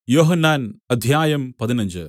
യോഹന്നാൻ അദ്ധ്യായം 15.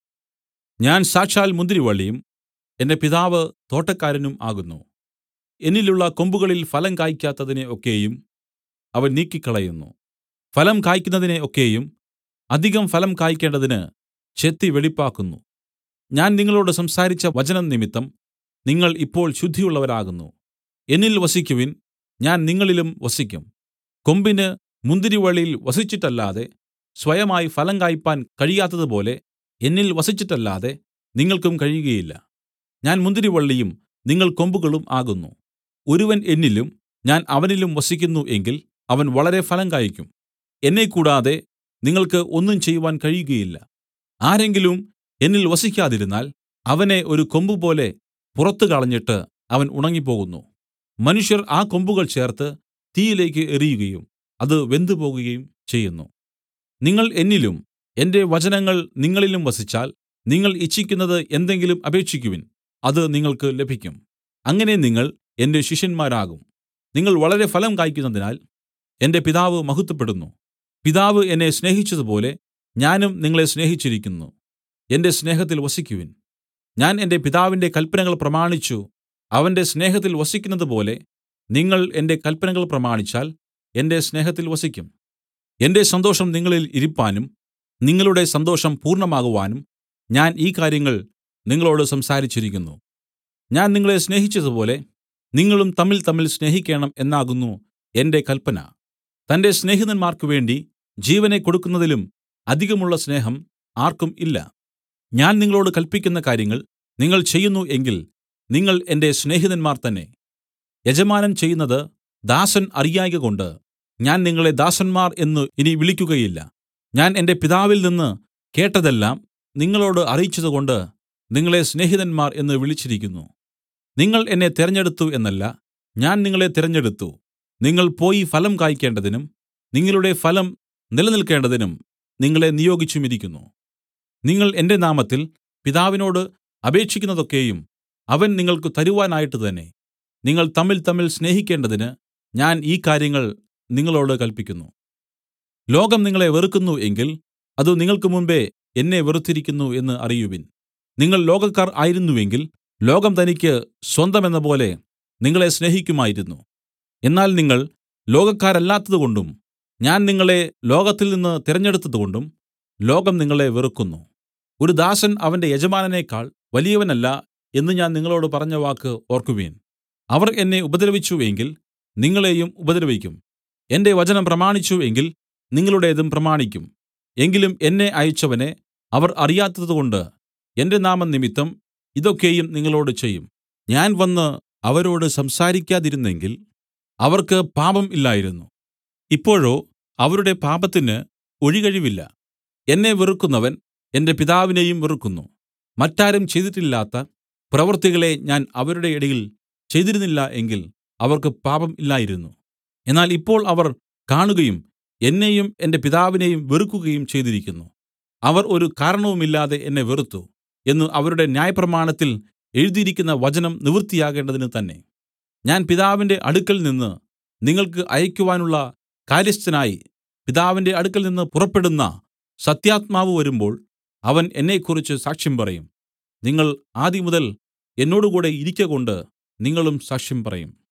ഞാൻ സാക്ഷാൽ മുന്തിരിവള്ളിയും എന്റെ പിതാവ് തോട്ടക്കാരനും ആകുന്നു. എന്നിലുള്ള കൊമ്പുകളിൽ ഫലം കായ്ക്കാത്തതിനെ ഒക്കെയും അവൻ നീക്കിക്കളയുന്നു. ഫലം കായ്ക്കുന്നതിനെ ഒക്കെയും അധികം ഫലം കായ്ക്കേണ്ടതിന് ചെത്തി വെടിപ്പാക്കുന്നു. ഞാൻ നിങ്ങളോട് സംസാരിച്ച വചനം നിമിത്തം നിങ്ങൾ ഇപ്പോൾ ശുദ്ധിയുള്ളവരാകുന്നു. എന്നിൽ വസിക്കുവിൻ, ഞാൻ നിങ്ങളിലും വസിക്കും. കൊമ്പിന് മുന്തിരിവള്ളിയിൽ വസിച്ചിട്ടല്ലാതെ സ്വയമായി ഫലം കായ്പാൻ കഴിയാത്തതുപോലെ എന്നിൽ വസിച്ചിട്ടല്ലാതെ നിങ്ങൾക്കും കഴിയുകയില്ല. ഞാൻ മുന്തിരിവള്ളിയും നിങ്ങൾ കൊമ്പുകളും ആകുന്നു. ഒരുവൻ എന്നിലും ഞാൻ അവനിലും വസിക്കുന്നു എങ്കിൽ അവൻ വളരെ ഫലം കായ്ക്കും. എന്നെ കൂടാതെ നിങ്ങൾക്ക് ഒന്നും ചെയ്യുവാൻ കഴിയുകയില്ല. ആരെങ്കിലും എന്നിൽ വസിക്കാതിരുന്നാൽ അവനെ ഒരു കൊമ്പുപോലെ പുറത്തു കളഞ്ഞിട്ട് അവൻ ഉണങ്ങിപ്പോകുന്നു. മനുഷ്യർ ആ കൊമ്പുകൾ ചേർത്ത് തീയിലേക്ക് എറിയുകയും അത് വെന്തുപോകുകയും ചെയ്യുന്നു. നിങ്ങൾ എന്നിലും എന്റെ വചനങ്ങൾ നിങ്ങളിലും വസിച്ചാൽ നിങ്ങൾ ഇച്ഛിക്കുന്നത് എന്തെങ്കിലും അപേക്ഷിക്കുവിൻ, അത് നിങ്ങൾക്ക് ലഭിക്കും. അങ്ങനെ നിങ്ങൾ എന്റെ ശിഷ്യന്മാരാകും. നിങ്ങൾ വളരെ ഫലം കായ്ക്കുന്നതിനാൽ എന്റെ പിതാവ് മഹത്വപ്പെടുന്നു. പിതാവ് എന്നെ സ്നേഹിച്ചതുപോലെ ഞാനും നിങ്ങളെ സ്നേഹിച്ചിരിക്കുന്നു. എന്റെ സ്നേഹത്തിൽ വസിക്കുവിൻ. ഞാൻ എന്റെ പിതാവിന്റെ കല്പനകൾ പ്രമാണിച്ചു അവന്റെ സ്നേഹത്തിൽ വസിക്കുന്നതുപോലെ നിങ്ങൾ എന്റെ കല്പനകൾ പ്രമാണിച്ചാൽ എന്റെ സ്നേഹത്തിൽ വസിക്കും. എന്റെ സന്തോഷം നിങ്ങളിൽ ഇരിപ്പാനും നിങ്ങളുടെ സന്തോഷം പൂർണ്ണമാകുവാനും ഞാൻ ഈ കാര്യങ്ങൾ നിങ്ങളോട് സംസാരിച്ചിരിക്കുന്നു. ഞാൻ നിങ്ങളെ സ്നേഹിച്ചതുപോലെ നിങ്ങളും തമ്മിൽ തമ്മിൽ സ്നേഹിക്കേണം എന്നാകുന്നു എന്റെ കല്പന. തന്റെ സ്നേഹിതന്മാർക്ക് വേണ്ടി ജീവനെ കൊടുക്കുന്നതിലും അധികമുള്ള സ്നേഹം ആർക്കും ഇല്ല. ഞാൻ നിങ്ങളോട് കല്പിക്കുന്ന കാര്യങ്ങൾ നിങ്ങൾ ചെയ്യുന്നു എങ്കിൽ നിങ്ങൾ എന്റെ സ്നേഹിതന്മാർ തന്നെ. യജമാനൻ ചെയ്യുന്നത് ദാസൻ അറിയായ്കകൊണ്ട് ഞാൻ നിങ്ങളെ ദാസന്മാർ എന്നു ഇനി വിളിക്കുകയില്ല. ഞാൻ എന്റെ പിതാവിൽ നിന്ന് കേട്ടതെല്ലാം നിങ്ങളോട് അറിയിച്ചതുകൊണ്ട് നിങ്ങളെ സ്നേഹിതന്മാർ എന്ന് വിളിച്ചിരിക്കുന്നു. നിങ്ങൾ എന്നെ തിരഞ്ഞെടുത്തു എന്നല്ല, ഞാൻ നിങ്ങളെ തിരഞ്ഞെടുത്തു. നിങ്ങൾ പോയി ഫലം കായ്ക്കേണ്ടതിനും നിങ്ങളുടെ ഫലം നിലനിൽക്കേണ്ടതിനും നിങ്ങളെ നിയോഗിച്ചുമിരിക്കുന്നു. നിങ്ങൾ എന്റെ നാമത്തിൽ പിതാവിനോട് അപേക്ഷിക്കുന്നതൊക്കെയും അവൻ നിങ്ങൾക്ക് തരുവാനായിട്ട് തന്നെ. നിങ്ങൾ തമ്മിൽ തമ്മിൽ സ്നേഹിക്കേണ്ടതിന് ഞാൻ ഈ കാര്യങ്ങൾ നിങ്ങളോട് കല്പിക്കുന്നു. ലോകം നിങ്ങളെ വെറുക്കുന്നു എങ്കിൽ അത് നിങ്ങൾക്ക് മുമ്പെ എന്നെ വെറുത്തിരിക്കുന്നു എന്ന് അറിയുവിൻ. നിങ്ങൾ ലോകക്കാർ ആയിരുന്നുവെങ്കിൽ ലോകം തനിക്ക് സ്വന്തമെന്നപോലെ നിങ്ങളെ സ്നേഹിക്കുമായിരുന്നു. എന്നാൽ നിങ്ങൾ ലോകക്കാരല്ലാത്തതുകൊണ്ടും ഞാൻ നിങ്ങളെ ലോകത്തിൽ നിന്ന് തിരഞ്ഞെടുത്തതുകൊണ്ടും ലോകം നിങ്ങളെ വെറുക്കുന്നു. ഒരു ദാസൻ അവന്റെ യജമാനനേക്കാൾ വലിയവനല്ല എന്ന് ഞാൻ നിങ്ങളോട് പറഞ്ഞ വാക്ക് ഓർക്കുവിൻ. അവർ എന്നെ ഉപദ്രവിച്ചു എങ്കിൽ നിങ്ങളെയും ഉപദ്രവിക്കും. എന്റെ വചനം പ്രമാണിച്ചു എങ്കിൽ നിങ്ങളുടേതും പ്രമാണിക്കും. എങ്കിലും എന്നെ അയച്ചവനെ അവർ അറിയാത്തതുകൊണ്ട് എന്റെ നാമം നിമിത്തം ഇതൊക്കെയും നിങ്ങളോട് ചെയ്യും. ഞാൻ വന്ന് അവരോട് സംസാരിക്കാതിരുന്നെങ്കിൽ അവർക്ക് പാപം ഇല്ലായിരുന്നു. ഇപ്പോഴോ അവരുടെ പാപത്തിന് ഒഴികഴിവില്ല. എന്നെ വെറുക്കുന്നവൻ എന്റെ പിതാവിനെയും വെറുക്കുന്നു. മറ്റാരും ചെയ്തിട്ടില്ലാത്ത പ്രവൃത്തികളെ ഞാൻ അവരുടെ ഇടയിൽ ചെയ്തിരുന്നില്ല എങ്കിൽ അവർക്ക് പാപം ഇല്ലായിരുന്നു. എന്നാൽ ഇപ്പോൾ അവർ കാണുകയും എന്നെയും എന്റെ പിതാവിനെയും വെറുക്കുകയും ചെയ്തിരിക്കുന്നു. അവർ ഒരു കാരണവുമില്ലാതെ എന്നെ വെറുത്തു എന്ന് അവരുടെ ന്യായപ്രമാണത്തിൽ എഴുതിയിരിക്കുന്ന വചനം നിവൃത്തിയാകേണ്ടതിന് തന്നെ. ഞാൻ പിതാവിന്റെ അടുക്കൽ നിന്ന് നിങ്ങൾക്ക് അയക്കുവാനുള്ള കാര്യസ്ഥനായി പിതാവിന്റെ അടുക്കൽ നിന്ന് പുറപ്പെടുന്ന സത്യാത്മാവ് വരുമ്പോൾ അവൻ എന്നെക്കുറിച്ച് സാക്ഷ്യം പറയും. നിങ്ങൾ ആദിമുതൽ എന്നോടുകൂടെ ഇരിക്കകൊണ്ട് നിങ്ങളും സാക്ഷ്യം പറയും.